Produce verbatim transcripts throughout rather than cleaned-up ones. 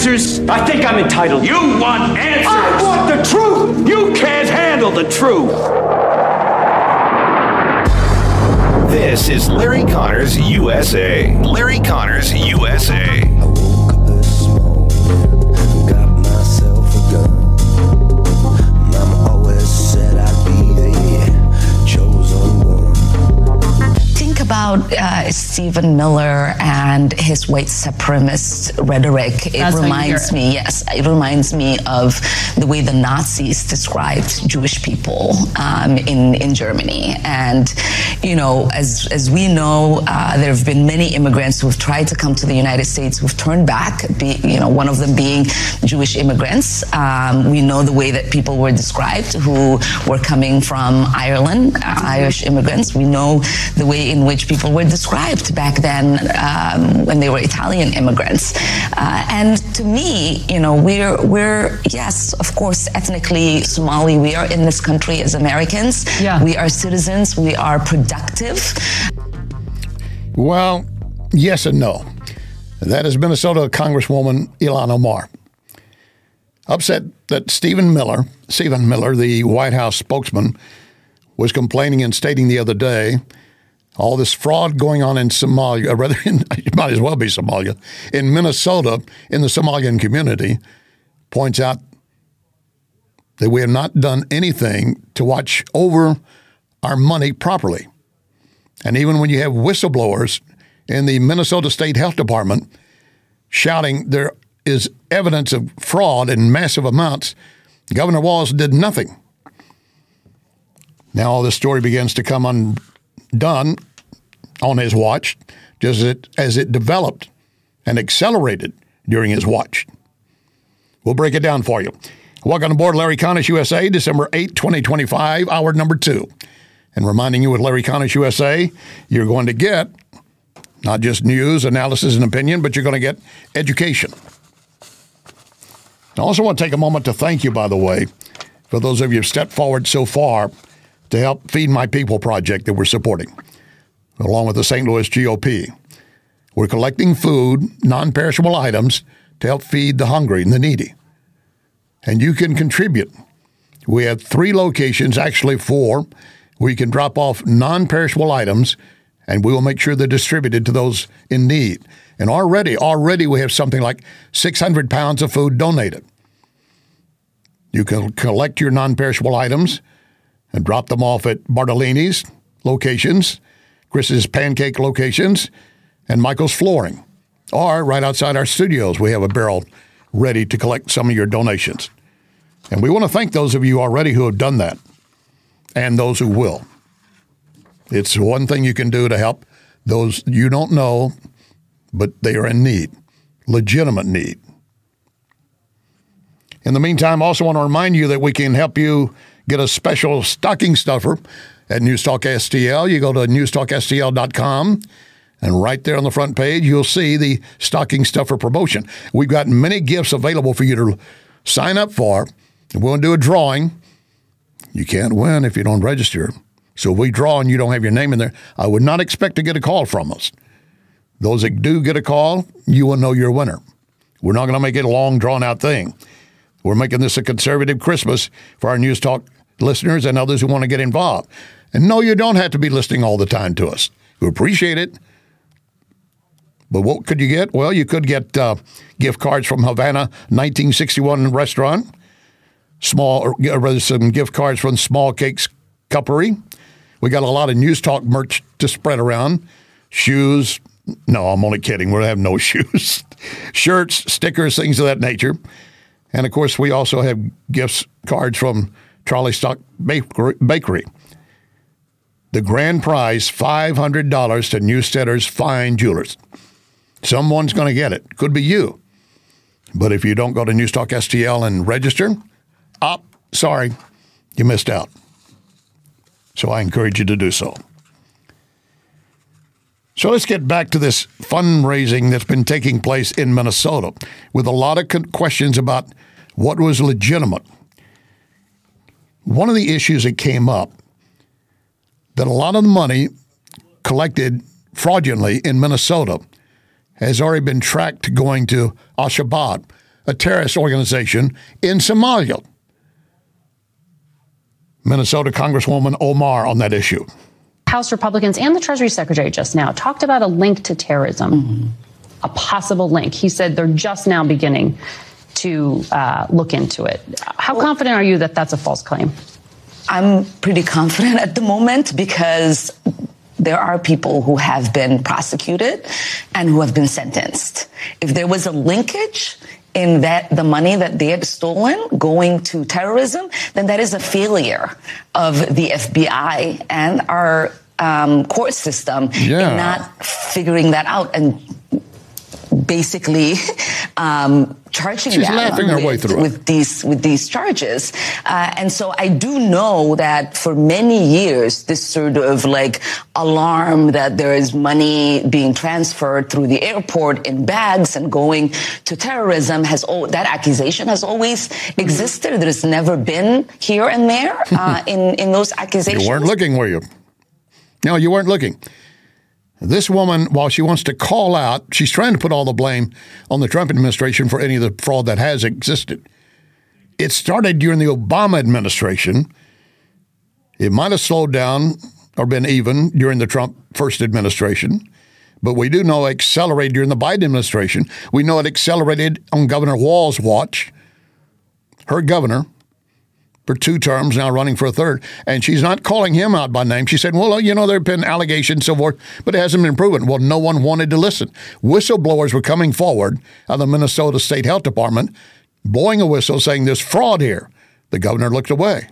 answers? I think I'm entitled. You want answers? I want the truth! You can't handle the truth! This is Larry Connors U S A. Larry Connors U S A. I woke up this morning, got myself a gun. Mama always said I'd be the chosen one. Think about uh, Stephen Miller and his white supremacist rhetoric. It That's reminds me, yes, it reminds me of the way the Nazis described Jewish people um, in in Germany. And you know, as as we know, uh, there have been many immigrants who have tried to come to the United States who've turned back. Be, you know, one of them being Jewish immigrants. Um, we know the way that people were described who were coming from Ireland, uh, Irish immigrants. We know the way in which people were described back then um, when they were Italian immigrants. Uh, and to me, you know, we're we're yes, of course, ethnically Somali. We are in this country as Americans. Yeah. We are citizens. We are productive. Well, yes and no. That is Minnesota Congresswoman Ilhan Omar. Upset that Stephen Miller, Stephen Miller, the White House spokesman, was complaining and stating the other day all this fraud going on in Somalia, or rather, in, it might as well be Somalia, in Minnesota, in the Somalian community, points out that we have not done anything to watch over our money properly. And even when you have whistleblowers in the Minnesota State Health Department shouting there is evidence of fraud in massive amounts, Governor Walz did nothing. Now all this story begins to come undone on his watch, just as it, as it developed and accelerated during his watch. We'll break it down for you. Welcome aboard Larry Connors U S A, December eighth, twenty twenty-five, hour number two. And reminding you with Larry Connors U S A, you're going to get not just news, analysis, and opinion, but you're going to get education. I also want to take a moment to thank you, by the way, for those of you who've stepped forward so far to help Feed My People project that we're supporting, along with the Saint Louis G O P. We're collecting food, non-perishable items, to help feed the hungry and the needy. And you can contribute. We have three locations, actually four, where you can drop off non-perishable items, and we will make sure they're distributed to those in need. And already, already we have something like six hundred pounds of food donated. You can collect your non-perishable items and drop them off at Bartolini's locations, Chris's Pancake locations, and Michael's Flooring. Or right outside our studios, we have a barrel ready to collect some of your donations. And we want to thank those of you already who have done that and those who will. It's one thing you can do to help those you don't know, but they are in need, legitimate need. In the meantime, I also want to remind you that we can help you get a special stocking stuffer at Newstalk S T L. You go to newstalk S T L dot com, and right there on the front page, you'll see the stocking stuffer promotion. We've got many gifts available for you to sign up for. We'll do a drawing. You can't win if you don't register. So if we draw and you don't have your name in there, I would not expect to get a call from us. Those that do get a call, you will know you're a winner. We're not going to make it a long, drawn-out thing. We're making this a conservative Christmas for our News Talk listeners and others who want to get involved. And no, you don't have to be listening all the time to us. We appreciate it. But what could you get? Well, you could get uh, gift cards from Havana nineteen sixty-one Restaurant, small, or rather some gift cards from Small Cakes Cuppery. We got a lot of News Talk merch to spread around. Shoes. No, I'm only kidding. We'll have no shoes. Shirts, stickers, things of that nature. And, of course, we also have gifts cards from Charlie Stock Bakery. The grand prize, five hundred dollars to Newstetter's Fine Jewelers. Someone's going to get it. Could be you. But if you don't go to Newstalk S T L and register, op, sorry, you missed out. So I encourage you to do so. So let's get back to this fundraising that's been taking place in Minnesota with a lot of questions about what was legitimate. One of the issues that came up, that a lot of the money collected fraudulently in Minnesota has already been tracked going to Al-Shabaab, a terrorist organization in Somalia. Minnesota Congresswoman Omar on that issue. House Republicans and the Treasury Secretary just now talked about a link to terrorism, mm-hmm. a possible link. He said they're just now beginning to uh, look into it. How well, confident are you that that's a false claim? I'm pretty confident at the moment because there are people who have been prosecuted and who have been sentenced. If there was a linkage in that the money that they have stolen going to terrorism, then that is a failure of the F B I and our um, court system yeah. in not figuring that out and basically um, charging She's them laughing her with, way through with these with these charges. Uh, and so I do know that for many years, this sort of like alarm that there is money being transferred through the airport in bags and going to terrorism has all that accusation has always existed. There's never been here and there uh, in in those accusations. You weren't looking, were you? No, you weren't looking. This woman, while she wants to call out, she's trying to put all the blame on the Trump administration for any of the fraud that has existed. It started during the Obama administration. It might have slowed down or been even during the Trump first administration, but we do know it accelerated during the Biden administration. We know it accelerated on Governor Walz's watch, her governor, for two terms, now running for a third. And she's not calling him out by name. She said, well, you know, there have been allegations, so forth, but it hasn't been proven. Well, no one wanted to listen. Whistleblowers were coming forward out of the Minnesota State Health Department, blowing a whistle, saying there's fraud here. The governor looked away.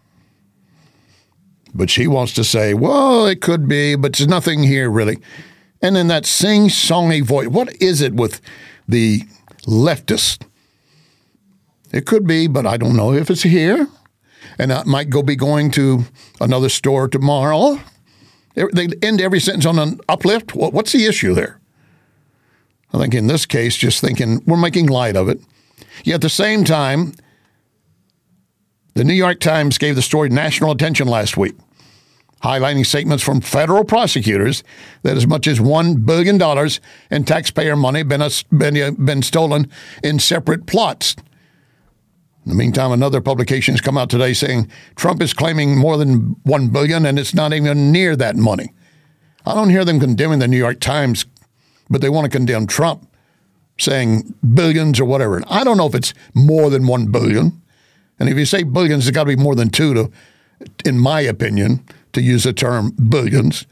But she wants to say, well, it could be, but there's nothing here really. And then that sing-songy voice. What is it with the leftists? It could be, but I don't know if it's here. And I might go be going to another store tomorrow. They end every sentence on an uplift. What's the issue there? I think in this case, just thinking we're making light of it. Yet at the same time, the New York Times gave the story national attention last week, highlighting statements from federal prosecutors that as much as one billion dollars in taxpayer money been, been, been stolen in separate plots. In the meantime, another publication has come out today saying Trump is claiming more than one billion dollars and it's not even near that money. I don't hear them condemning the New York Times, but they want to condemn Trump, saying billions or whatever. And I don't know if it's more than one billion dollars. And if you say billions, it's got to be more than two, to, in my opinion, to use the term billions.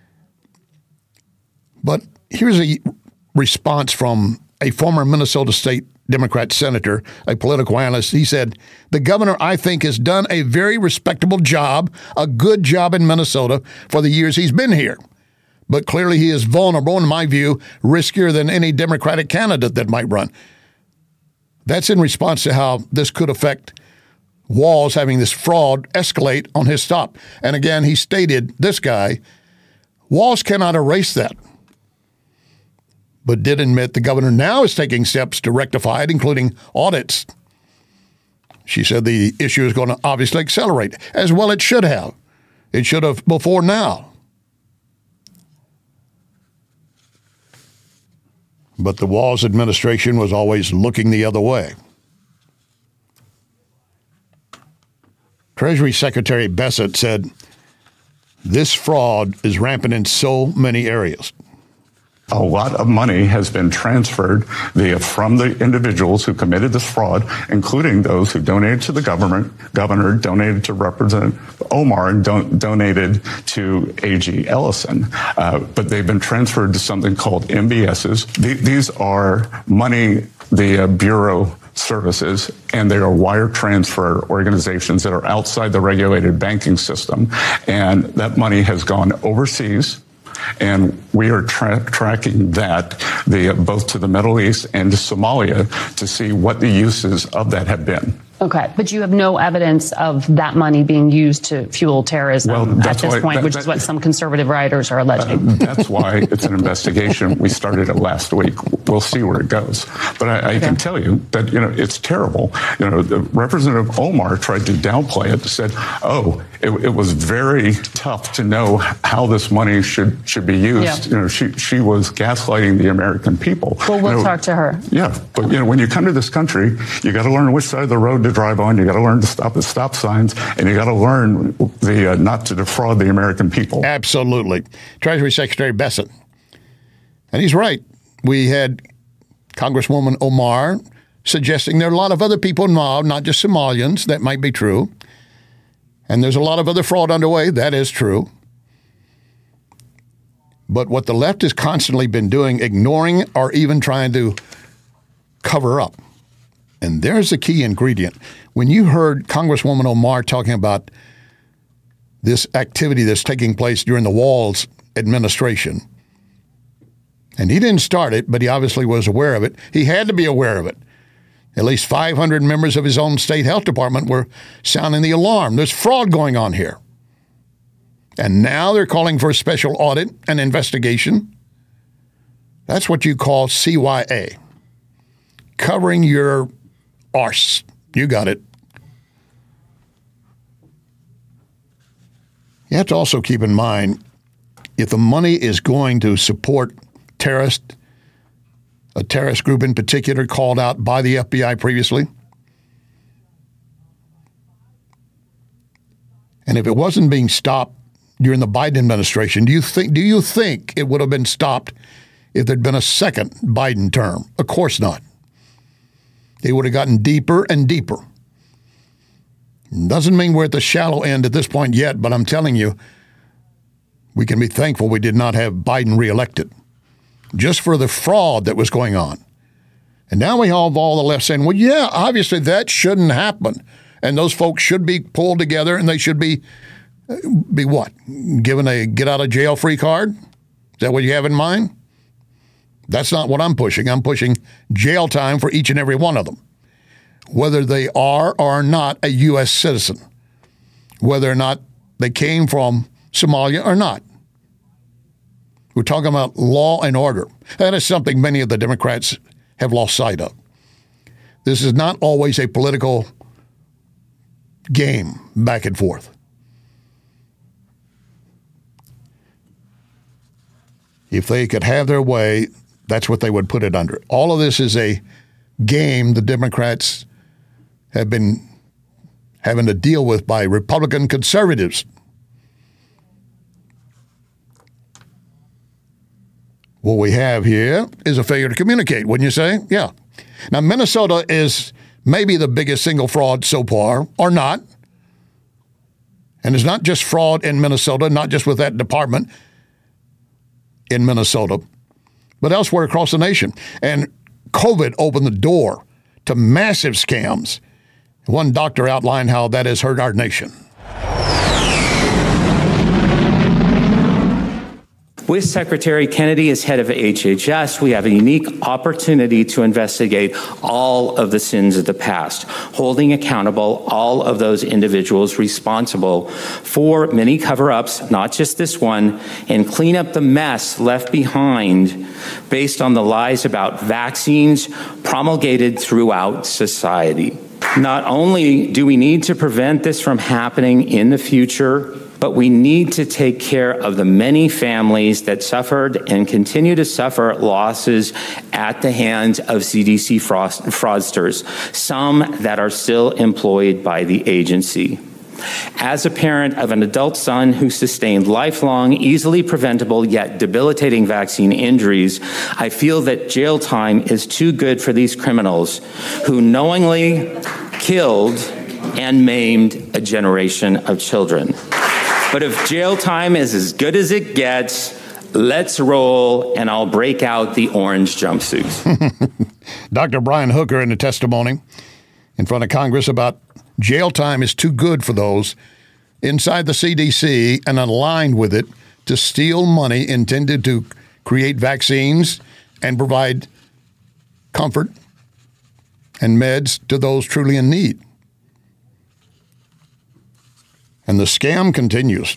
But here's a response from a former Minnesota State Democrat senator, a political analyst. He said, the governor, I think, has done a very respectable job, a good job in Minnesota for the years he's been here. But clearly he is vulnerable, in my view, riskier than any Democratic candidate that might run. That's in response to how this could affect Walz having this fraud escalate on his stop. And again, he stated, this guy, Walz cannot erase that, but did admit the governor now is taking steps to rectify it, including audits. She said the issue is going to obviously accelerate, as well it should have. It should have before now. But the Walz administration was always looking the other way. Treasury Secretary Bessent said, this fraud is rampant in so many areas. A lot of money has been transferred via from the individuals who committed this fraud, including those who donated to the government, governor, donated to Representative Omar, and don- donated to A G Ellison. Uh, but they've been transferred to something called M B Ss. Th- these are money the uh, Bureau services, and they are wire transfer organizations that are outside the regulated banking system. And that money has gone overseas. And we are tra- tracking that the, both to the Middle East and to Somalia to see what the uses of that have been. Okay, but you have no evidence of that money being used to fuel terrorism well, at this why, point, that, which that, is what some conservative writers are alleging. Uh, that's why it's an investigation. We started it last week. We'll see where it goes. But I, I okay. can tell you that, you know, it's terrible. You know, the Representative Omar tried to downplay it, said, oh, it, it was very tough to know how this money should should be used. Yeah. You know, she she was gaslighting the American people. Well, we'll you know, talk to her. Yeah, but you know, when you come to this country, you got to learn which side of the road to drive on. You got to learn to stop at stop signs, and you got to learn the uh, not to defraud the American people. Absolutely, Treasury Secretary Bessent, and he's right. We had Congresswoman Omar suggesting there are a lot of other people involved, not just Somalians. That might be true. And there's a lot of other fraud underway. That is true. But what the left has constantly been doing, ignoring or even trying to cover up. And there's the key ingredient. When you heard Congresswoman Omar talking about this activity that's taking place during the Walz administration, and he didn't start it, but he obviously was aware of it. He had to be aware of it. At least five hundred members of his own state health department were sounding the alarm. There's fraud going on here. And now they're calling for a special audit and investigation. That's what you call C Y A. Covering your arse. You got it. You have to also keep in mind, if the money is going to support terrorists, a terrorist group in particular called out by the F B I previously. And if it wasn't being stopped during the Biden administration, do you think do you think it would have been stopped if there'd been a second Biden term? Of course not. They would have gotten deeper and deeper. Doesn't mean we're at the shallow end at this point yet, but I'm telling you, we can be thankful we did not have Biden reelected, just for the fraud that was going on. And now we have all the left saying, well, yeah, obviously that shouldn't happen. And those folks should be pulled together and they should be, be what? Given a get-out-of-jail-free card? Is that what you have in mind? That's not what I'm pushing. I'm pushing jail time for each and every one of them, whether they are or are not a U S citizen, whether or not they came from Somalia or not. We're talking about law and order. That is something many of the Democrats have lost sight of. This is not always a political game back and forth. If they could have their way, that's what they would put it under. All of this is a game the Democrats have been having to deal with by Republican conservatives. What we have here is a failure to communicate, wouldn't you say? Yeah. Now, Minnesota is maybe the biggest single fraud so far, or not. And it's not just fraud in Minnesota, not just with that department in Minnesota, but elsewhere across the nation. And COVID opened the door to massive scams. One doctor outlined how that has hurt our nation. With Secretary Kennedy as head of H H S, we have a unique opportunity to investigate all of the sins of the past, holding accountable all of those individuals responsible for many cover-ups, not just this one, and clean up the mess left behind based on the lies about vaccines promulgated throughout society. Not only do we need to prevent this from happening in the future, but we need to take care of the many families that suffered and continue to suffer losses at the hands of C D C fraudsters, some that are still employed by the agency. As a parent of an adult son who sustained lifelong, easily preventable yet debilitating vaccine injuries, I feel that jail time is too good for these criminals who knowingly killed and maimed a generation of children. But if jail time is as good as it gets, let's roll, and I'll break out the orange jumpsuits. Doctor Brian Hooker in a testimony in front of Congress about jail time is too good for those inside the C D C and aligned with it to steal money intended to create vaccines and provide comfort and meds to those truly in need. And the scam continues.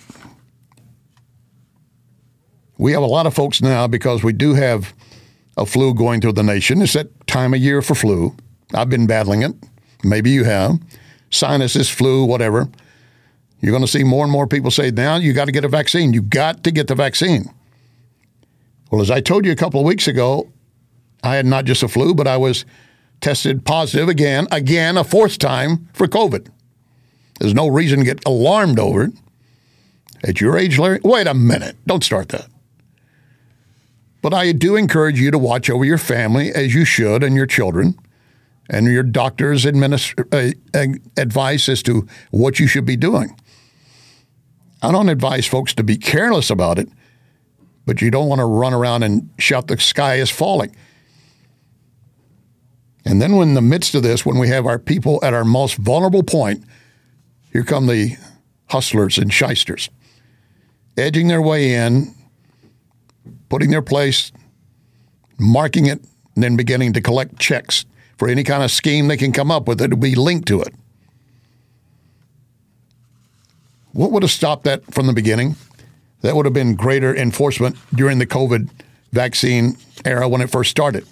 We have a lot of folks now, because we do have a flu going through the nation. It's that time of year for flu. I've been battling it. Maybe you have. Sinuses, flu, whatever. You're going to see more and more people say, now you got to get a vaccine. You got to get the vaccine. Well, as I told you a couple of weeks ago, I had not just a flu, but I was tested positive again, again, a fourth time for COVID. There's no reason to get alarmed over it. At your age, Larry, wait a minute. Don't start that. But I do encourage you to watch over your family as you should and your children and your doctor's administ- uh, advice as to what you should be doing. I don't advise folks to be careless about it, but you don't want to run around and shout the sky is falling. And then when in the midst of this, when we have our people at our most vulnerable point, here come the hustlers and shysters, edging their way in, putting their place, marking it, and then beginning to collect checks for any kind of scheme they can come up with that will be linked to it. What would have stopped that from the beginning? That would have been greater enforcement during the COVID vaccine era when it first started.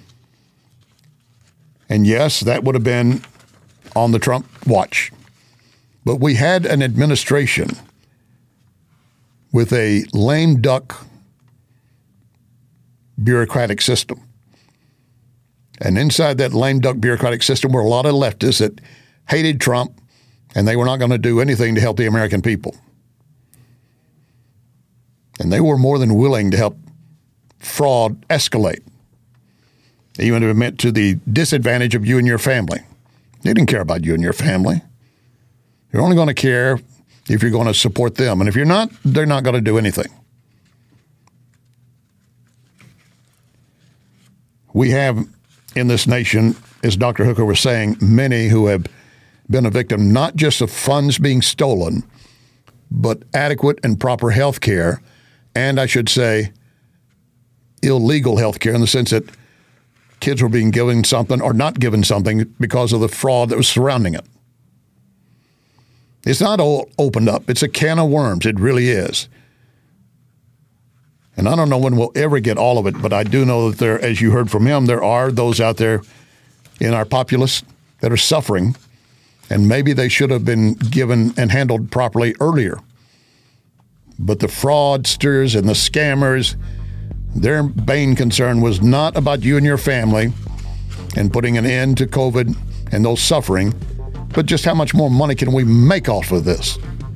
And yes, that would have been on the Trump watch. But we had an administration with a lame duck bureaucratic system. And inside that lame duck bureaucratic system were a lot of leftists that hated Trump, and they were not going to do anything to help the American people. And they were more than willing to help fraud escalate, even if it meant to the disadvantage of you and your family. They didn't care about you and your family. You're only going to care if you're going to support them. And if you're not, they're not going to do anything. We have in this nation, as Doctor Hooker was saying, many who have been a victim not just of funds being stolen, but adequate and proper health care, and I should say illegal health care in the sense that kids were being given something or not given something because of the fraud that was surrounding it. It's not all opened up. It's a can of worms. It really is. And I don't know when we'll ever get all of it, but I do know that there, as you heard from him, there are those out there in our populace that are suffering, and maybe they should have been given and handled properly earlier. But the fraudsters and the scammers, their main concern was not about you and your family and putting an end to COVID and those suffering, but just how much more money can we make off of this?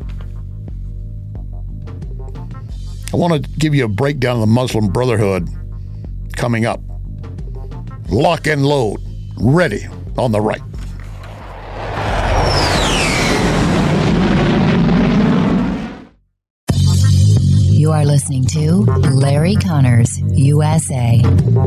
I want to give you a breakdown of the Muslim Brotherhood coming up. Lock and load, ready on the right. You are listening to Larry Connors, U S A.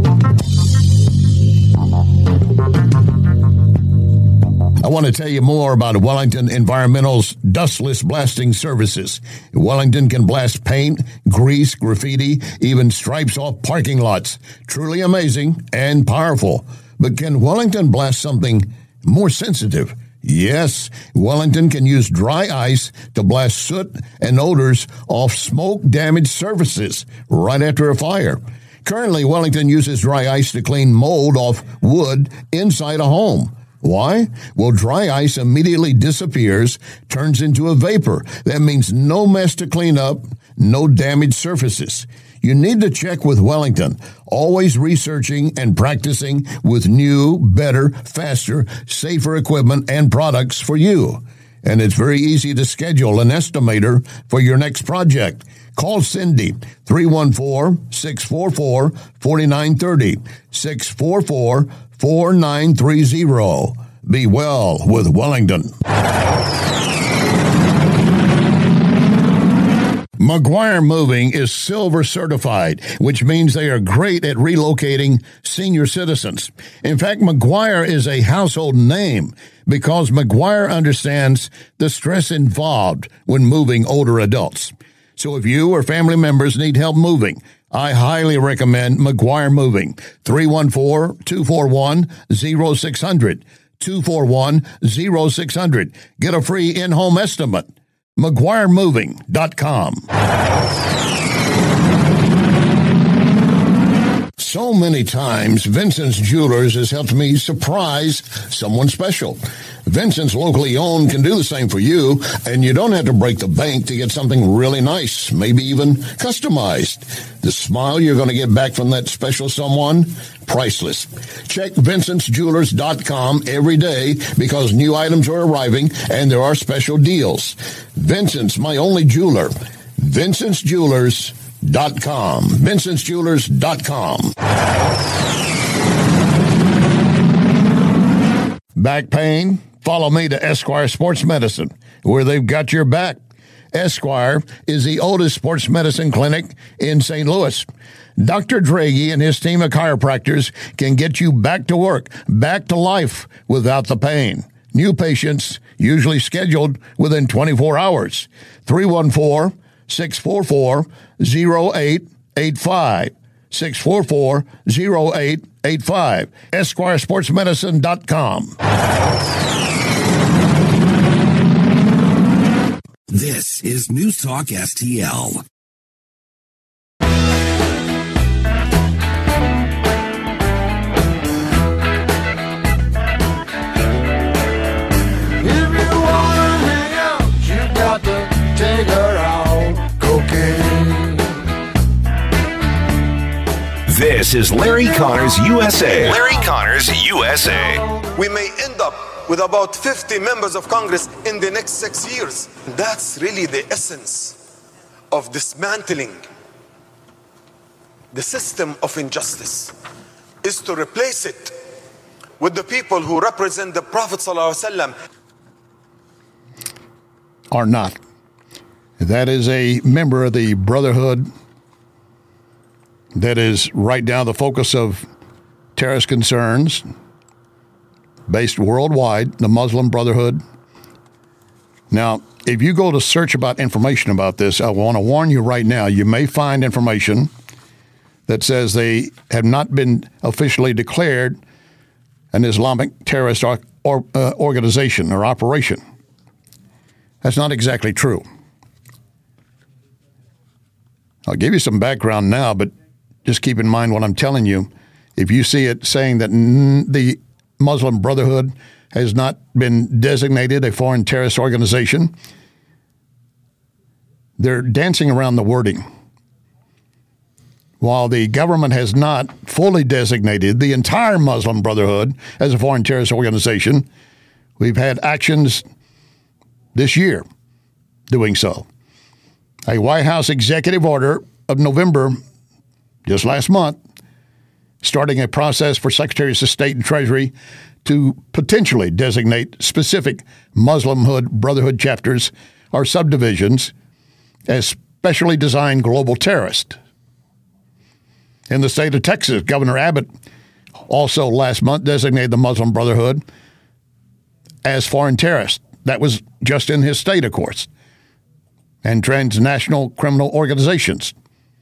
I want to tell you more about Wellington Environmental's dustless blasting services. Wellington can blast paint, grease, graffiti, even stripes off parking lots. Truly amazing and powerful. But can Wellington blast something more sensitive? Yes, Wellington can use dry ice to blast soot and odors off smoke-damaged surfaces right after a fire. Currently, Wellington uses dry ice to clean mold off wood inside a home. Why? Well, dry ice immediately disappears, turns into a vapor. That means no mess to clean up, no damaged surfaces. You need to check with Wellington, always researching and practicing with new, better, faster, safer equipment and products for you. And it's very easy to schedule an estimator for your next project. Call Cindy, three one four, six four four, four nine three zero, six four four, four nine three zero. Be well with Wellington. McGuire Moving is silver certified, which means they are great at relocating senior citizens. In fact, McGuire is a household name because McGuire understands the stress involved when moving older adults. So if you or family members need help moving, I highly recommend McGuire Moving. three one four, two four one, zero six zero zero. two four one, zero six zero zero. Get a free in-home estimate. McGuire Moving dot com. So many times, Vincent's Jewelers has helped me surprise someone special. Vincent's locally owned can do the same for you, and you don't have to break the bank to get something really nice, maybe even customized. The smile you're going to get back from that special someone, priceless. Check Vincent's Jewelers dot com every day because new items are arriving and there are special deals. Vincent's, my only jeweler. Vincent's Jewelers dot com. Vincent's Jewelers dot com. Back pain? Follow me to Esquire Sports Medicine, where they've got your back. Esquire is the oldest sports medicine clinic in Saint Louis. Doctor Draghi and his team of chiropractors can get you back to work, back to life without the pain. New patients usually scheduled within twenty-four hours. three one four, six four four, zero eight eight five. six four four, zero eight eight five. Esquire Sports Medicine dot com. This is News Talk S T L. This is Larry Connors U S A. Larry Connors U S A. We may end up with about fifty members of Congress in the next six years. That's really the essence of dismantling the system of injustice, is to replace it with the people who represent the Prophet ﷺ. Are not. That is a member of the Brotherhood that is right now the focus of terrorist concerns based worldwide, the Muslim Brotherhood. Now, if you go to search about information about this, I want to warn you right now, you may find information that says they have not been officially declared an Islamic terrorist or, or, uh, organization or operation. That's not exactly true. I'll give you some background now, but just keep in mind what I'm telling you. If you see it saying that n- the Muslim Brotherhood has not been designated a foreign terrorist organization, they're dancing around the wording. While the government has not fully designated the entire Muslim Brotherhood as a foreign terrorist organization, we've had actions this year doing so. A White House executive order of November, just last month, starting a process for Secretaries of State and Treasury to potentially designate specific Muslimhood Brotherhood chapters or subdivisions as specially designed global terrorists. In the state of Texas, Governor Abbott also last month designated the Muslim Brotherhood as foreign terrorists. That was just in his state, of course, and transnational criminal organizations.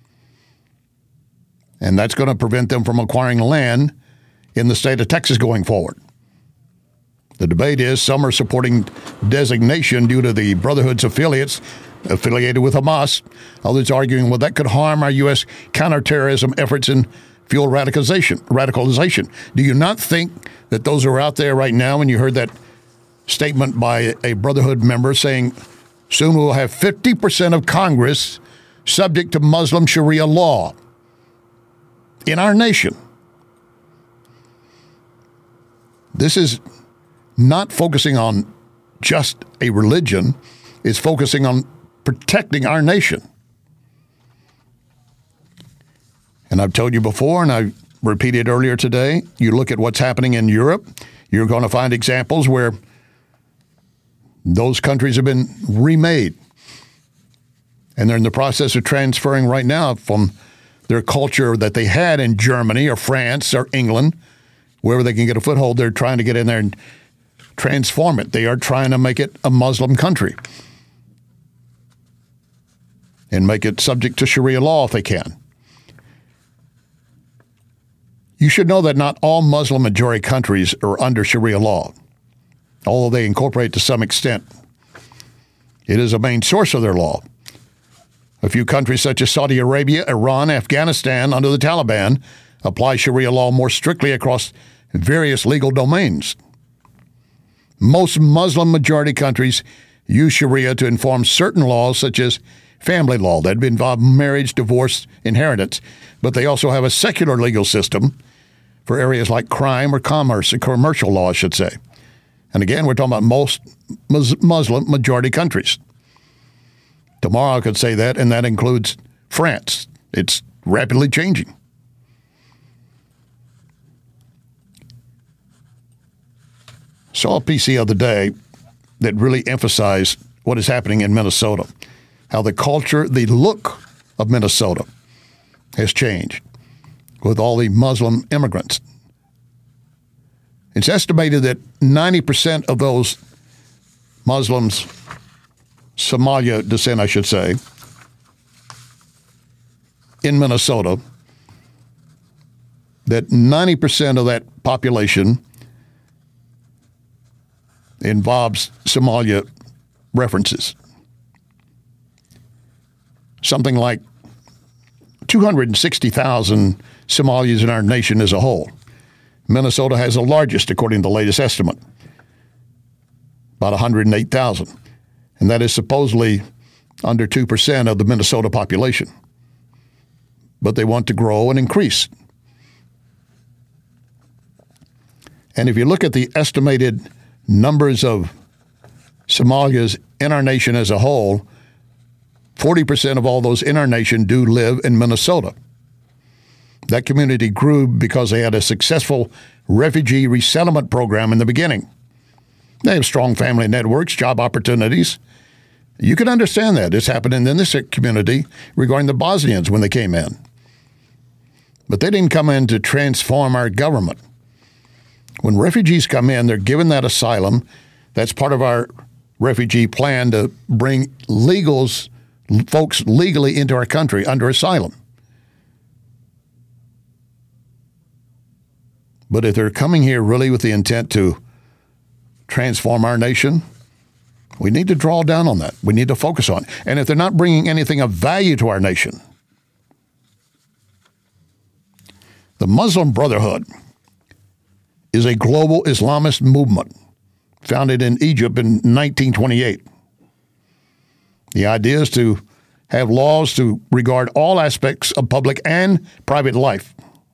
And that's going to prevent them from acquiring land in the state of Texas going forward. The debate is some are supporting designation due to the Brotherhood's affiliates affiliated with Hamas. Others arguing, well, that could harm our U S counterterrorism efforts and fuel radicalization. Radicalization. Do you not think that those are out there right now when you heard that statement by a Brotherhood member saying, soon we'll have fifty percent of Congress subject to Muslim Sharia law in our nation? This is not focusing on just a religion. It's focusing on protecting our nation. And I've told you before, and I repeated earlier today, you look at what's happening in Europe, you're going to find examples where those countries have been remade. And they're in the process of transferring right now from their culture that they had in Germany or France or England, wherever they can get a foothold, they're trying to get in there and transform it. They are trying to make it a Muslim country and make it subject to Sharia law if they can. You should know that not all Muslim majority countries are under Sharia law, although they incorporate to some extent. It is a main source of their law. A few countries such as Saudi Arabia, Iran, Afghanistan under the Taliban apply Sharia law more strictly across various legal domains. Most Muslim-majority countries use Sharia to inform certain laws, such as family law that involve marriage, divorce, inheritance, but they also have a secular legal system for areas like crime or commerce, or commercial law, I should say. And again, we're talking about most Muslim-majority countries. Tomorrow I could say that, and that includes France. It's rapidly changing. Saw a piece the other day that really emphasized what is happening in Minnesota, how the culture, the look of Minnesota has changed with all the Muslim immigrants. It's estimated that ninety percent of those Muslims, Somalia descent, I should say, in Minnesota, that ninety percent of that population involves Somalia references. Something like two hundred sixty thousand Somalis in our nation as a whole. Minnesota has the largest, according to the latest estimate, about one hundred eight thousand. And that is supposedly under two percent of the Minnesota population. But they want to grow and increase. And if you look at the estimated numbers of Somalians in our nation as a whole, forty percent of all those in our nation do live in Minnesota. That community grew because they had a successful refugee resettlement program in the beginning. They have strong family networks, job opportunities. You can understand that. It's happening in this community regarding the Bosnians when they came in. But they didn't come in to transform our government. When refugees come in, they're given that asylum. That's part of our refugee plan to bring legals, folks legally into our country under asylum. But if they're coming here really with the intent to transform our nation, we need to draw down on that. We need to focus on it. And if they're not bringing anything of value to our nation, the Muslim Brotherhood is a global Islamist movement founded in Egypt in nineteen twenty-eight. The idea is to have laws to regard all aspects of public and private life.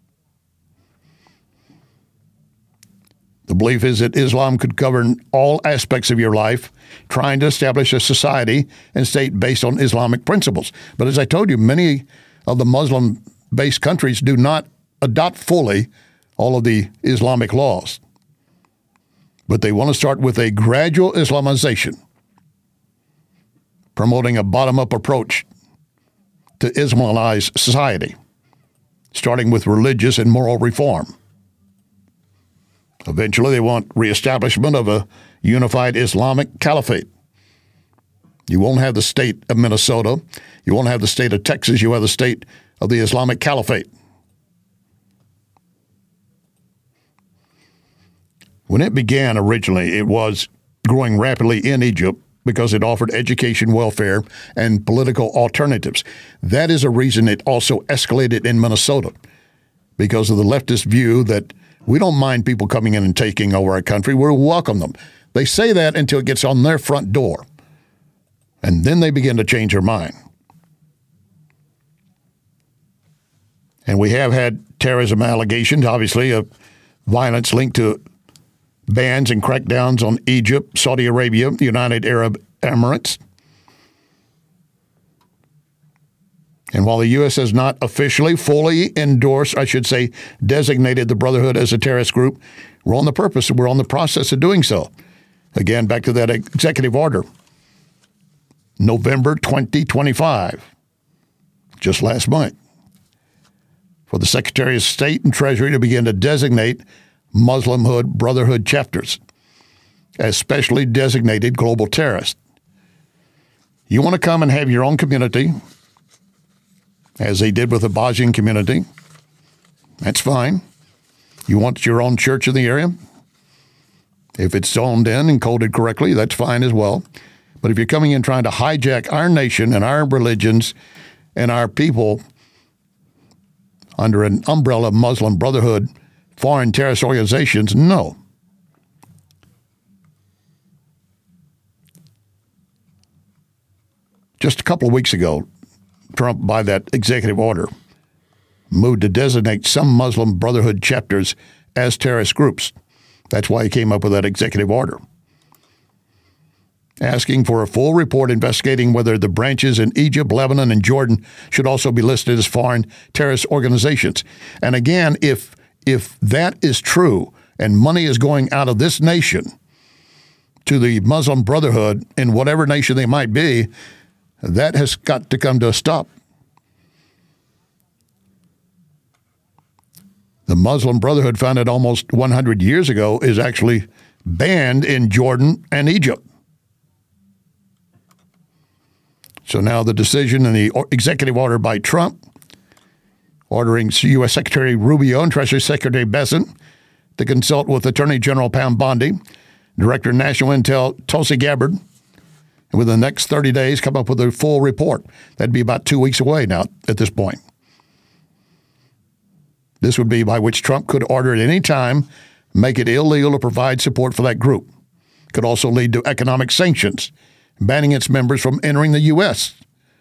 The belief is that Islam could govern all aspects of your life, trying to establish a society and state based on Islamic principles. But as I told you, many of the Muslim-based countries do not adopt fully all of the Islamic laws. But they want to start with a gradual Islamization, promoting a bottom-up approach to Islamize society, starting with religious and moral reform. Eventually, they want reestablishment of a unified Islamic caliphate. You won't have the state of Minnesota. You won't have the state of Texas. You have the state of the Islamic caliphate. When it began originally, it was growing rapidly in Egypt because it offered education, welfare, and political alternatives. That is a reason it also escalated in Minnesota, because of the leftist view that we don't mind people coming in and taking over our country. We'll welcome them. They say that until it gets on their front door, and then they begin to change their mind. And we have had terrorism allegations, obviously, of violence linked to bans and crackdowns on Egypt, Saudi Arabia, United Arab Emirates. And while the U S has not officially, fully endorsed, I should say, designated the Brotherhood as a terrorist group, we're on the purpose, we're on the process of doing so. Again, back to that executive order, November twenty twenty-five, just last month, for the Secretary of State and Treasury to begin to designate Muslimhood Brotherhood chapters as specially designated global terrorists. You want to come and have your own community, as they did with the Bosnian community, that's fine. You want your own church in the area? If it's zoned in and coded correctly, that's fine as well. But if you're coming in trying to hijack our nation and our religions and our people, under an umbrella of Muslim Brotherhood, foreign terrorist organizations? No. Just a couple of weeks ago, Trump, by that executive order, moved to designate some Muslim Brotherhood chapters as terrorist groups. That's why he came up with that executive order, asking for a full report investigating whether the branches in Egypt, Lebanon, and Jordan should also be listed as foreign terrorist organizations. And again, if if that is true and money is going out of this nation to the Muslim Brotherhood in whatever nation they might be, that has got to come to a stop. The Muslim Brotherhood, founded almost one hundred years ago, is actually banned in Jordan and Egypt. So now the decision in the executive order by Trump, ordering U S Secretary Rubio and Treasury Secretary Bessent to consult with Attorney General Pam Bondi, Director of National Intel Tulsi Gabbard, and within the next thirty days come up with a full report. That'd be about two weeks away now at this point. This would be by which Trump could order at any time, make it illegal to provide support for that group. Could also lead to economic sanctions, banning its members from entering the U S.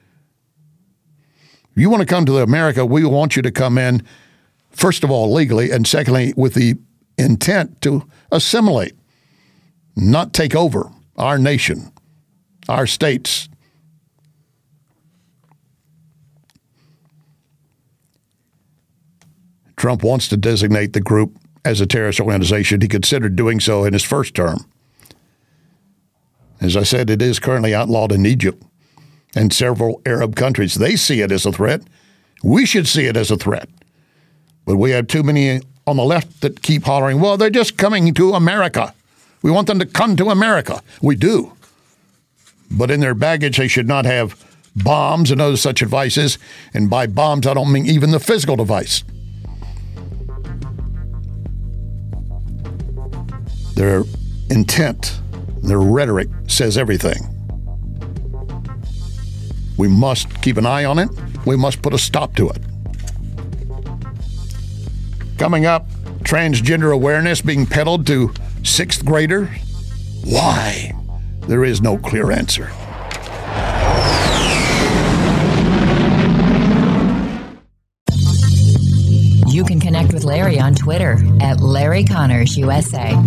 If you want to come to America, we want you to come in, first of all, legally, and secondly, with the intent to assimilate, not take over our nation, our states. Trump wants to designate the group as a terrorist organization. He considered doing so in his first term. As I said, it is currently outlawed in Egypt and several Arab countries. They see it as a threat. We should see it as a threat. But we have too many on the left that keep hollering, well, they're just coming to America. We want them to come to America. We do. But in their baggage, they should not have bombs and other such devices. And by bombs, I don't mean even the physical device. Their intent, their rhetoric says everything. We must keep an eye on it. We must put a stop to it. Coming up, transgender awareness being peddled to sixth graders. Why? There is no clear answer. You can connect with Larry on Twitter at Larry Connors U S A.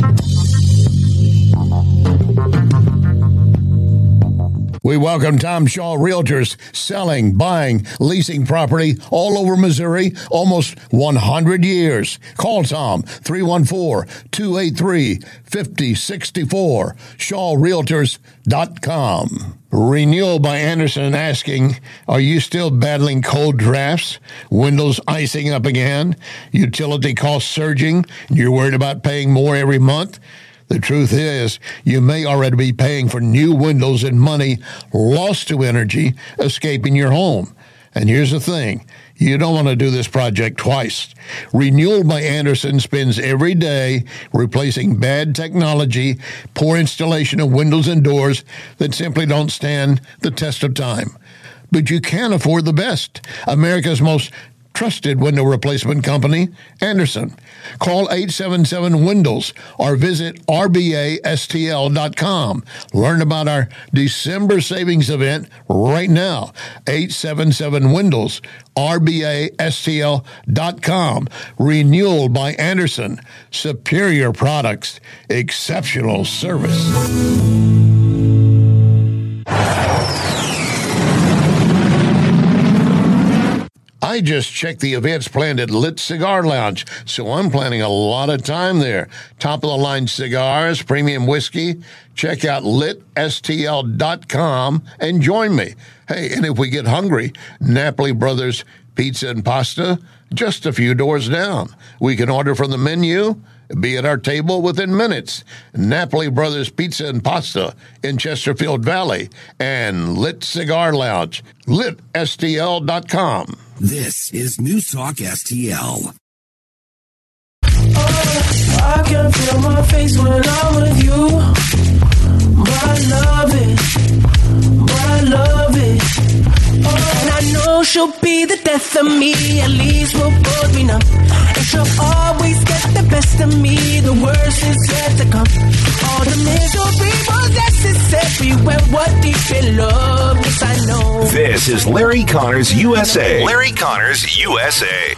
We welcome Tom Shaw Realtors, selling, buying, leasing property all over Missouri, almost one hundred years. Call Tom, three one four, two eight three, five oh six four, shaw realtors dot com. Renewal by Anderson asking, are you still battling cold drafts? Windows icing up again? Utility costs surging? You're worried about paying more every month? The truth is, you may already be paying for new windows and money lost to energy escaping your home. And here's the thing, you don't want to do this project twice. Renewal by Anderson spends every day replacing bad technology, poor installation of windows and doors that simply don't stand the test of time. But you can afford the best. America's most trusted window replacement company, Anderson. Call eight seven seven Windows or visit R B A S T L dot com. Learn about our December savings event right now. eight seven seven Windows, R B A S T L dot com. Renewal by Anderson. Superior products, exceptional service. I just checked the events planned at Lit Cigar Lounge, so I'm planning a lot of time there. Top-of-the-line cigars, premium whiskey. Check out lit S T L dot com and join me. Hey, and if we get hungry, Napoli Brothers Pizza and Pasta, just a few doors down. We can order from the menu, be at our table within minutes. Napoli Brothers Pizza and Pasta in Chesterfield Valley and Lit Cigar Lounge, lit S T L dot com. This is News Talk S T L. Oh, I can feel my face when I'm with you, but I love it, but I love it. Oh, and I know she'll be the death of me. At least we'll both be numb. And she'll always get the best of me. The worst is yet to come. All the misery was necessary when we're deep in love. Yes, I know. This is Larry Connors U S A. Larry Connors U S A.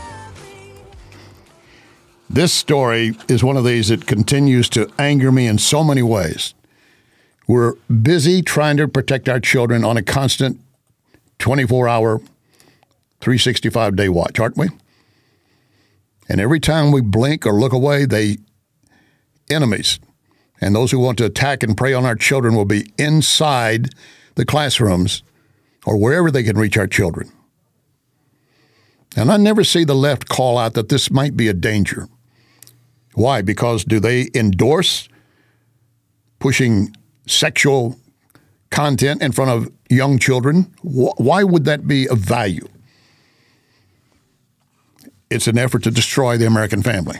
This story is one of these that continues to anger me in so many ways. We're busy trying to protect our children on a constant twenty-four hour, three hundred sixty-five day watch, aren't we? And every time we blink or look away, they enemies and those who want to attack and prey on our children will be inside the classrooms or wherever they can reach our children. And I never see the left call out that this might be a danger. Why? Because do they endorse pushing sexual content in front of young children? Why would that be of value? It's an effort to destroy the American family.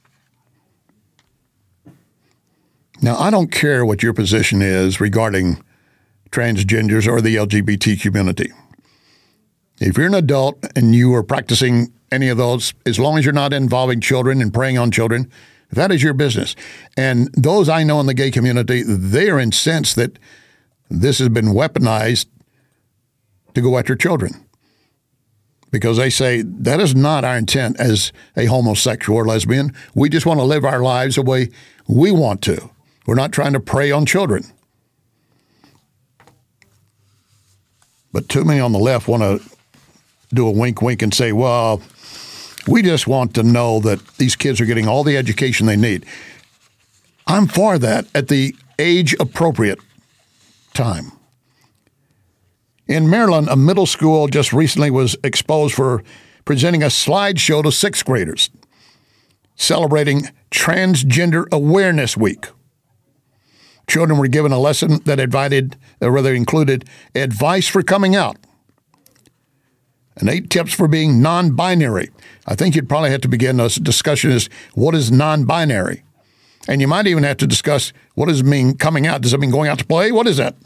Now, I don't care what your position is regarding transgenders or the L G B T community. If you're an adult and you are practicing any of those, as long as you're not involving children and preying on children, that is your business. And those I know in the gay community, they are incensed that this has been weaponized to go after children. Because they say that is not our intent as a homosexual or lesbian. We just want to live our lives the way we want to. We're not trying to prey on children. But too many on the left want to do a wink, wink and say, well, we just want to know that these kids are getting all the education they need. I'm for that at the age-appropriate time. In Maryland, a middle school just recently was exposed for presenting a slideshow to sixth graders celebrating Transgender Awareness Week. Children were given a lesson that invited, or rather included, advice for coming out and eight tips for being non-binary. I think you'd probably have to begin a discussion as what is non-binary? And you might even have to discuss what does it mean coming out? Does it mean going out to play? What is that?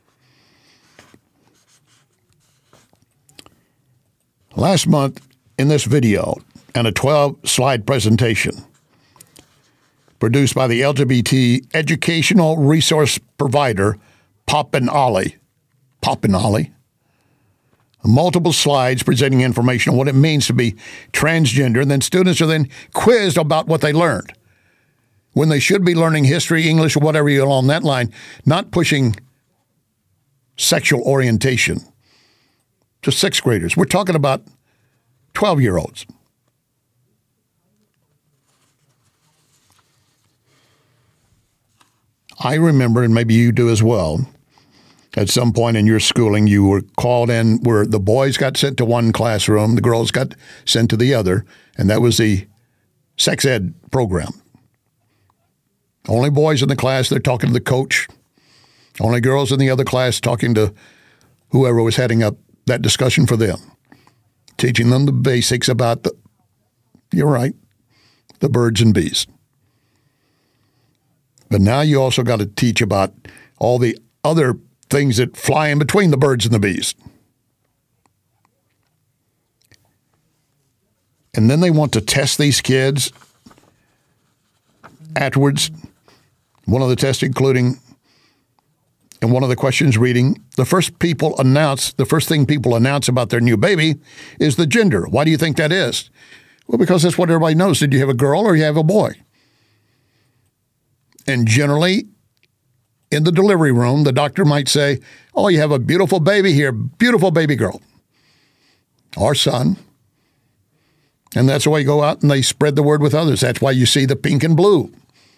Last month, in this video and a twelve-slide presentation produced by the L G B T educational resource provider, Pop and Ollie, Pop and Ollie, multiple slides presenting information on what it means to be transgender, and then students are then quizzed about what they learned when they should be learning history, English, or whatever you along that line, not pushing sexual orientation to sixth graders. We're talking about twelve-year-olds. I remember, and maybe you do as well, at some point in your schooling, you were called in where the boys got sent to one classroom, the girls got sent to the other, and that was the sex ed program. Only boys in the class, they're talking to the coach. Only girls in the other class talking to whoever was heading up that discussion for them, teaching them the basics about the, you're right, the birds and bees. But now you also got to teach about all the other things that fly in between the birds and the bees. And then they want to test these kids afterwards. One of the tests including, and one of the questions reading, the first people announce, the first thing people announce about their new baby is the gender. Why do you think that is? Well, because that's what everybody knows. Did you have a girl or you have a boy? And generally, in the delivery room, the doctor might say, oh, you have a beautiful baby here, beautiful baby girl or son. And that's why you go out and they spread the word with others. That's why you see the pink and blue.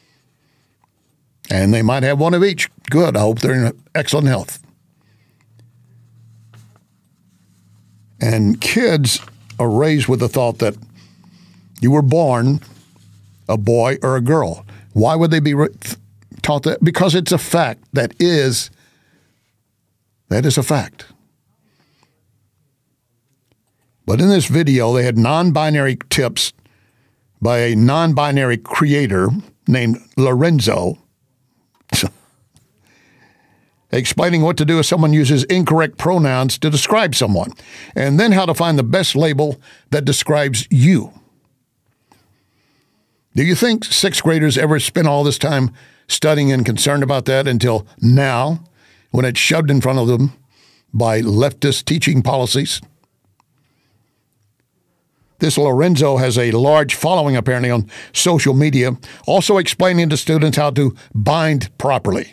And they might have one of each. Good. I hope they're in excellent health. And kids are raised with the thought that you were born a boy or a girl. Why would they be taught that? Because it's a fact. That is, that is a fact. But in this video, they had non-binary tips by a non-binary creator named Lorenzo. explaining what to do if someone uses incorrect pronouns to describe someone, and then how to find the best label that describes you. Do you think sixth graders ever spent all this time studying and concerned about that until now, when it's shoved in front of them by leftist teaching policies? This Lorenzo has a large following apparently on social media, also explaining to students how to bind properly.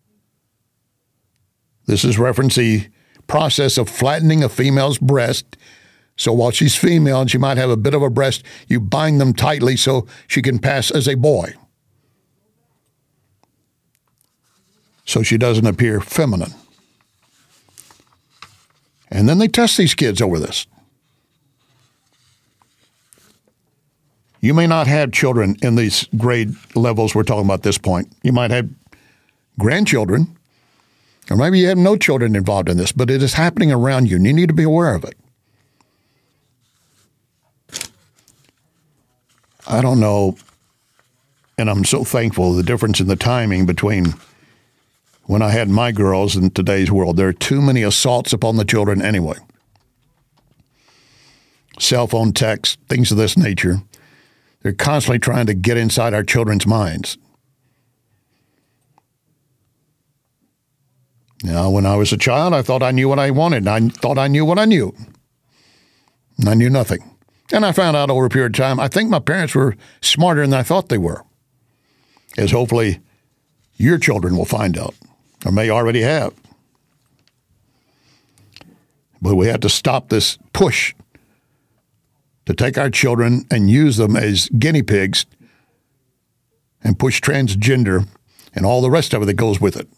This is referencing the process of flattening a female's breast. So while she's female and she might have a bit of a breast, you bind them tightly so she can pass as a boy, so she doesn't appear feminine. And then they test these kids over this. You may not have children in these grade levels we're talking about at this point. You might have grandchildren, or maybe you have no children involved in this, but it is happening around you, and you need to be aware of it. I don't know, and I'm so thankful, the difference in the timing between when I had my girls and today's world. There are too many assaults upon the children anyway. Cell phone texts, things of this nature. They're constantly trying to get inside our children's minds. Now, when I was a child, I thought I knew what I wanted. I thought I knew what I knew. And I knew nothing. And I found out over a period of time, I think my parents were smarter than I thought they were. As hopefully your children will find out, or may already have. But we have to stop this push to take our children and use them as guinea pigs and push transgender and all the rest of it that goes with it.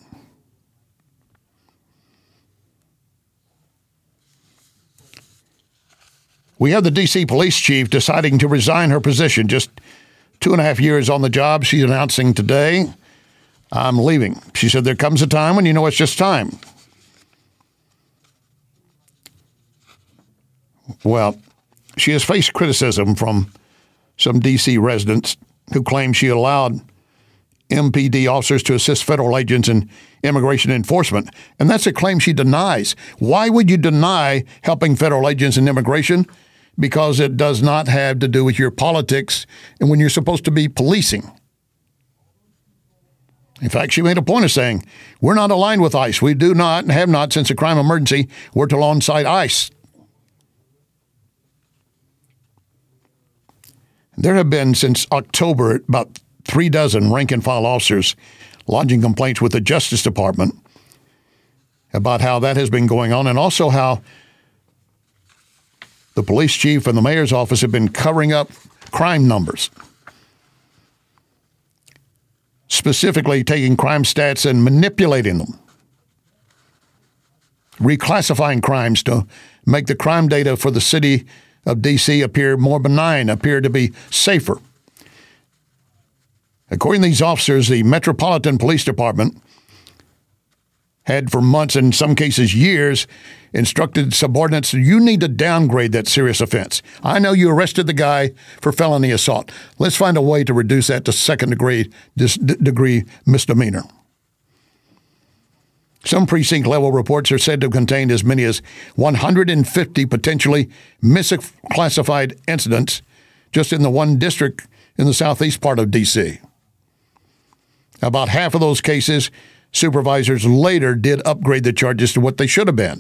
We have the D C police chief deciding to resign her position. Just two and a half years on the job. She's announcing today, I'm leaving. She said, there comes a time when you know it's just time. Well, she has faced criticism from some D C residents who claim she allowed M P D officers to assist federal agents in immigration enforcement. And that's a claim she denies. Why would you deny helping federal agents in immigration? Because it does not have to do with your politics and when you're supposed to be policing. In fact, she made a point of saying, we're not aligned with ICE. We do not and have not since a crime emergency worked alongside ICE. There have been, since October, about three dozen rank-and-file officers lodging complaints with the Justice Department about how that has been going on, and also how the police chief and the mayor's office have been covering up crime numbers, specifically taking crime stats and manipulating them, reclassifying crimes to make the crime data for the city of D C appear more benign, appear to be safer. According to these officers, the Metropolitan Police Department had for months, in some cases years, instructed subordinates, you need to downgrade that serious offense. I know you arrested the guy for felony assault. Let's find a way to reduce that to second degree, dis- degree misdemeanor. Some precinct-level reports are said to have contained as many as one hundred fifty potentially misclassified incidents just in the one district in the southeast part of D C. About half of those cases, supervisors later did upgrade the charges to what they should have been.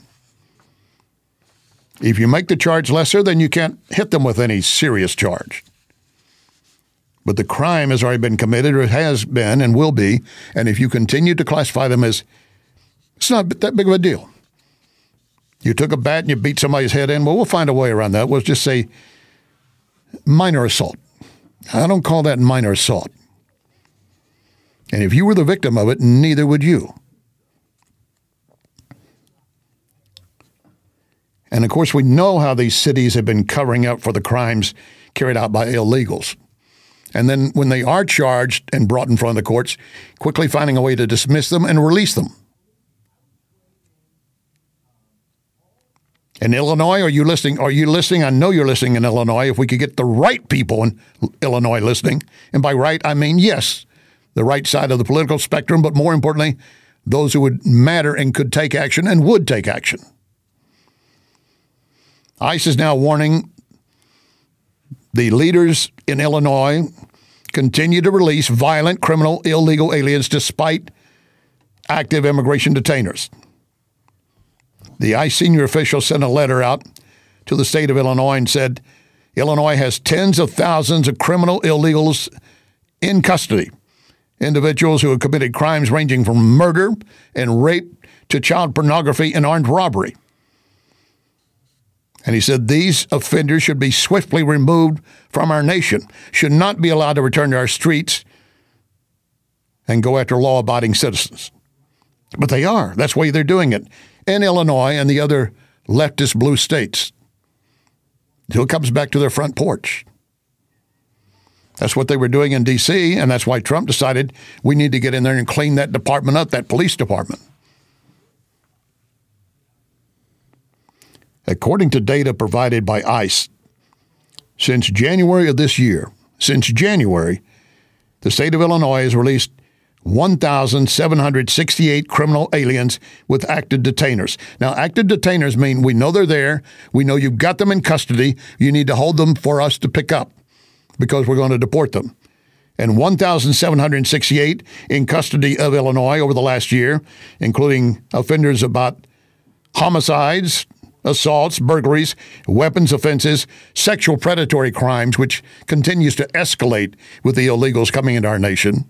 If you make the charge lesser, then you can't hit them with any serious charge. But the crime has already been committed, or it has been and will be, and if you continue to classify them as, it's not that big of a deal. You took a bat and you beat somebody's head in, well, we'll find a way around that. We'll just say minor assault. I don't call that minor assault. And if you were the victim of it, neither would you. And of course, we know how these cities have been covering up for the crimes carried out by illegals. And then when they are charged and brought in front of the courts, quickly finding a way to dismiss them and release them. In Illinois, are you listening? Are you listening? I know you're listening in Illinois. If we could get the right people in Illinois listening, and by right, I mean, yes, the right side of the political spectrum, but more importantly, those who would matter and could take action and would take action. ICE is now warning the leaders in Illinois continue to release violent, criminal, illegal aliens despite active immigration detainers. The ICE senior official sent a letter out to the state of Illinois and said, Illinois has tens of thousands of criminal illegals in custody, individuals who have committed crimes ranging from murder and rape to child pornography and armed robbery. And he said these offenders should be swiftly removed from our nation, should not be allowed to return to our streets and go after law-abiding citizens. But they are. That's why they're doing it in Illinois and the other leftist blue states. Until it comes back to their front porch. That's what they were doing in D C, and that's why Trump decided we need to get in there and clean that department up, that police department. According to data provided by ICE, since January of this year, since January, the state of Illinois has released one thousand seven hundred sixty-eight criminal aliens with active detainers. Now, active detainers mean we know they're there. We know you've got them in custody. You need to hold them for us to pick up because we're going to deport them. And one thousand seven hundred sixty-eight in custody of Illinois over the last year, including offenders about homicides, assaults, burglaries, weapons offenses, sexual predatory crimes, which continues to escalate with the illegals coming into our nation.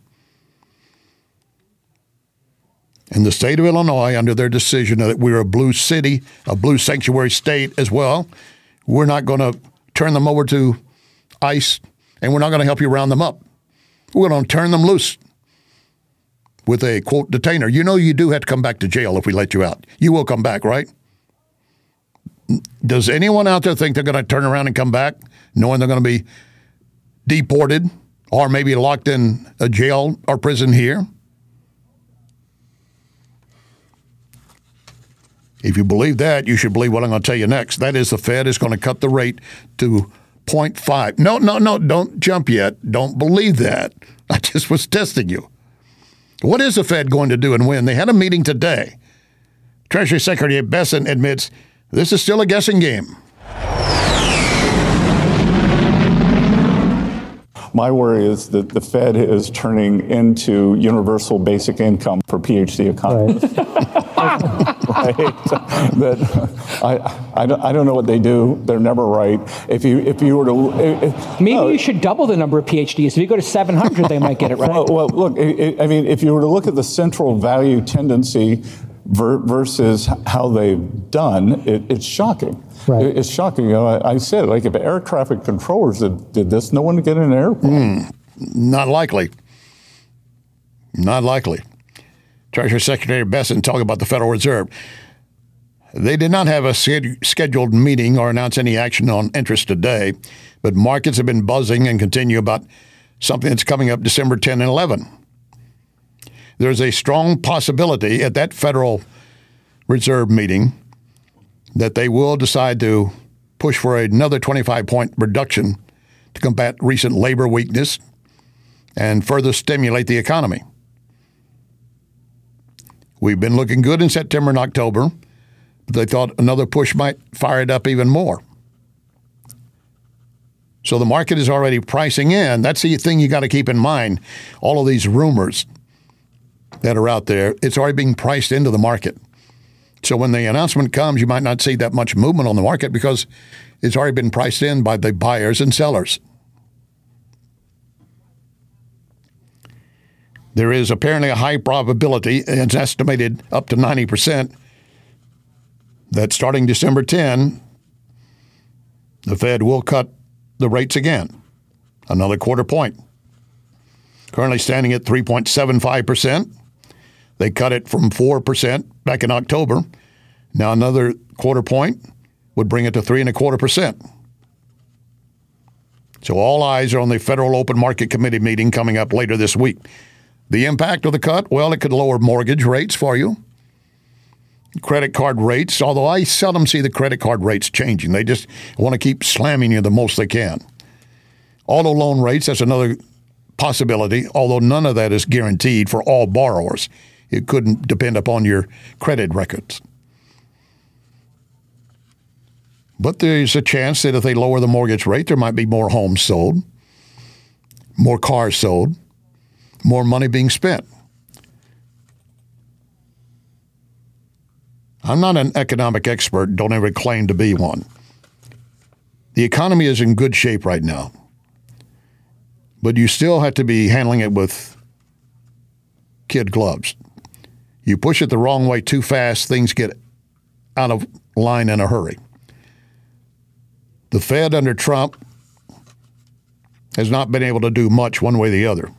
In the state of Illinois, under their decision that we're a blue city, a blue sanctuary state as well, we're not going to turn them over to ICE, and we're not going to help you round them up. We're going to turn them loose with a, quote, detainer. You know you do have to come back to jail if we let you out. You will come back, right? Does anyone out there think they're going to turn around and come back knowing they're going to be deported or maybe locked in a jail or prison here? If you believe that, you should believe what I'm going to tell you next. That is, the Fed is going to cut the rate to zero point five. No, no, no, don't jump yet. Don't believe that. I just was testing you. What is the Fed going to do and when? They had a meeting today. Treasury Secretary Bessent admits this is still a guessing game. My worry is that the Fed is turning into universal basic income for PhD economists. Right. That I, I, don't, I don't know what they do. They're never right. If you if you were to if, maybe no, you should double the number of PhDs. If you go to seven hundred, they might get it right. Well, well look, I, I mean, if you were to look at the central value tendency ver, versus how they've done, it, it's shocking. Right. It, it's shocking. You know, I, I said, like, if air traffic controllers did, did this, no one would get in an airplane. Mm, not likely. Not likely. Treasury Secretary Bessent talking about the Federal Reserve. They did not have a scheduled meeting or announce any action on interest today, but markets have been buzzing and continue about something that's coming up December tenth and eleventh. There's a strong possibility at that Federal Reserve meeting that they will decide to push for another twenty-five point reduction to combat recent labor weakness and further stimulate the economy. We've been looking good in September and October, but they thought another push might fire it up even more. So the market is already pricing in. That's the thing you got to keep in mind. All of these rumors that are out there, it's already being priced into the market. So when the announcement comes, you might not see that much movement on the market because it's already been priced in by the buyers and sellers. There is apparently a high probability, and it's estimated up to ninety percent, that starting December tenth, the Fed will cut the rates again, another quarter point. Currently standing at three point seven five percent. They cut it from four percent back in October. Now another quarter point would bring it to three and a quarter percent. So all eyes are on the Federal Open Market Committee meeting coming up later this week. The impact of the cut, well, it could lower mortgage rates for you. Credit card rates, although I seldom see the credit card rates changing. They just want to keep slamming you the most they can. Auto loan rates, that's another possibility, although none of that is guaranteed for all borrowers. It couldn't depend upon your credit records. But there's a chance that if they lower the mortgage rate, there might be more homes sold, more cars sold, more money being spent. I'm not an economic expert, don't ever claim to be one. The economy is in good shape right now, but you still have to be handling it with kid gloves. You push it the wrong way too fast, things get out of line in a hurry. The Fed under Trump has not been able to do much one way or the other.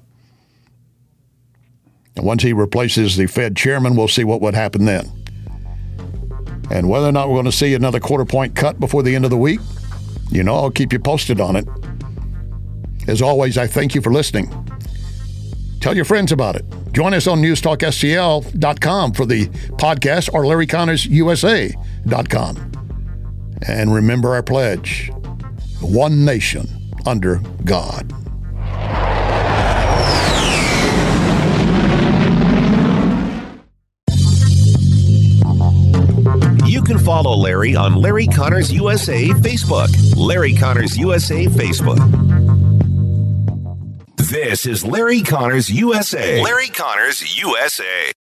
And once he replaces the Fed chairman, we'll see what would happen then. And whether or not we're going to see another quarter point cut before the end of the week, you know, I'll keep you posted on it. As always, I thank you for listening. Tell your friends about it. Join us on news talk S T L dot com for the podcast or Larry Connors U S A dot com. And remember our pledge, one nation under God. You can follow Larry on Larry Connors U S A Facebook. Larry Connors U S A Facebook. This is Larry Connors U S A. Larry Connors U S A.